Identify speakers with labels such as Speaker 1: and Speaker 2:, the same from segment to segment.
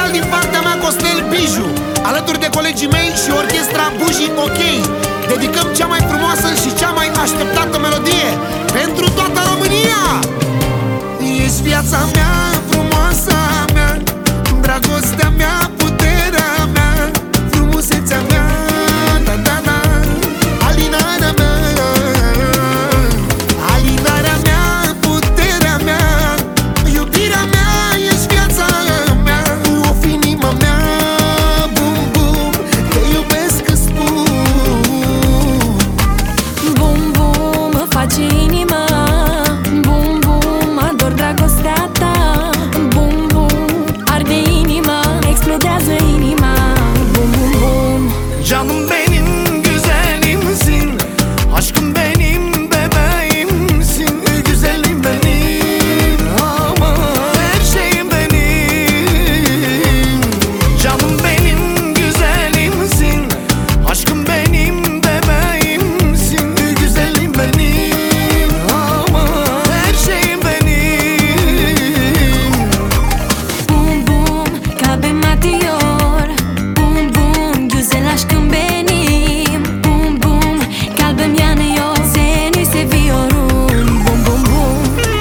Speaker 1: special din partea mea, Costel Biju, alături de colegii mei și orchestra Bujii OK. Dedicăm cea mai frumoasă și cea mai așteptată melodie pentru toată România. Ești viața mea, frumoasa mea, dragostea mea, puterea mea, frumusețea mea, da, da, da, alinarea mea, alinarea mea, puterea mea, iubirea mea, ești viața mea, o fi inima mea, bum, bum, te iubesc, îți spun.
Speaker 2: Bum, bum, mă face inima, bum, bum, ador dragostea ta, bum, bum, arde inima, explodează inima, bum, bum, bum.
Speaker 3: Canım benim, güzelimsin, aşkım benim, bebeğimsin, güzelim benim, ama her şeyim benim. Canım benim, güzelimsin, aşkım benim, bebeğimsin, güzelim benim, ama her şeyim benim.
Speaker 2: Bum, bum, kalbim atıyor, bum, bum, güzel aşkım benim, bum, bum, kalbim yanıyor, seni seviyorum, bum, bum, bum.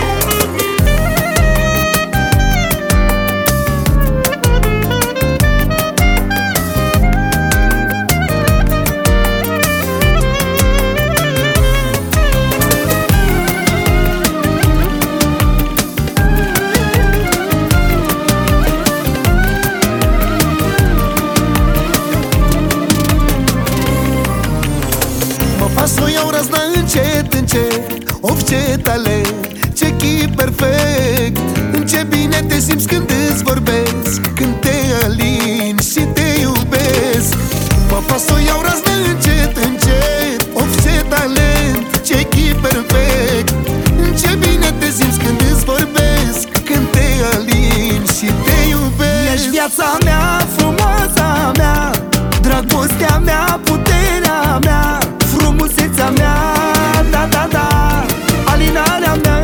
Speaker 1: Mă faci să o iau razna încet, încet, of ce talent, ce chip perfect, ce bine te simți când îți vorbesc, când te alin și te iubesc. Mă faci să o iau razna încet, încet, of ce talent, ce chip perfect, ce bine te simți când îți vorbesc, când te alin și te iubesc.
Speaker 3: Ești viața mea, frumoasa mea, dragostea mea, puterea mea, frumusețea mea, da, da, da, alinarea mea,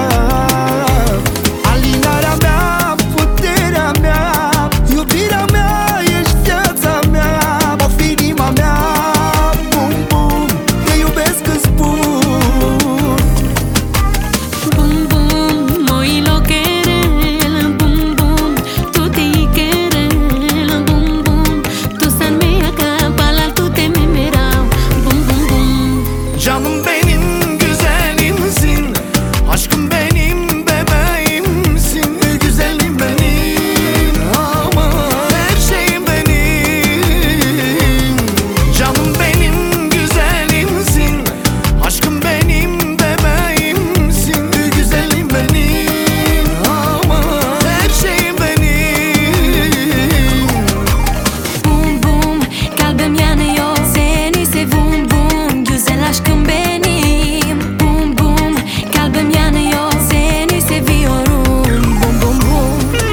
Speaker 3: alinarea mea, puterea mea, iubirea mea, ești viața mea, o fi inima mea, bum, bum, te iubesc, îți spun.
Speaker 2: Bum, bum, moi lo querer, bum, bum, tu te querer, bum, bum, tu san mea ca palal tu te memerau, bum, bum, bum.
Speaker 3: Canım benim, güzelimsin, aşkım benim, bebeğimsin, güzelim benim, ama her şeyim benim. Canım benim, güzelimsin, aşkım benim, bebeğimsin, güzelim benim, ama her şeyim benim.
Speaker 2: Bum, bum, kalbim yanıyor, seni seviyorum, bum, güzel aşkım benim, bum, bum, kalbim yanıyor, seni seviyorum, bum, bum, bum.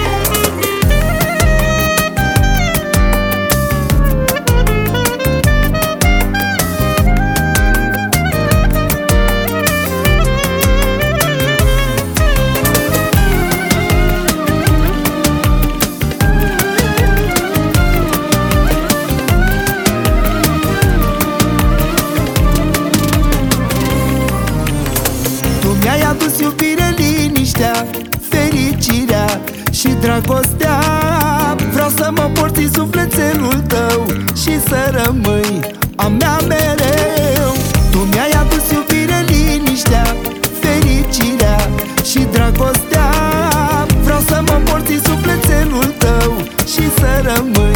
Speaker 3: Tu mi-ai adus iubire, liniștea, fericirea și dragostea. Vreau să mă porți în sufletelul tău și să rămâi a mea mereu. Tu mi-ai adus iubire, liniștea, fericirea și dragostea. Vreau să mă porți în sufletelul tău și să rămâi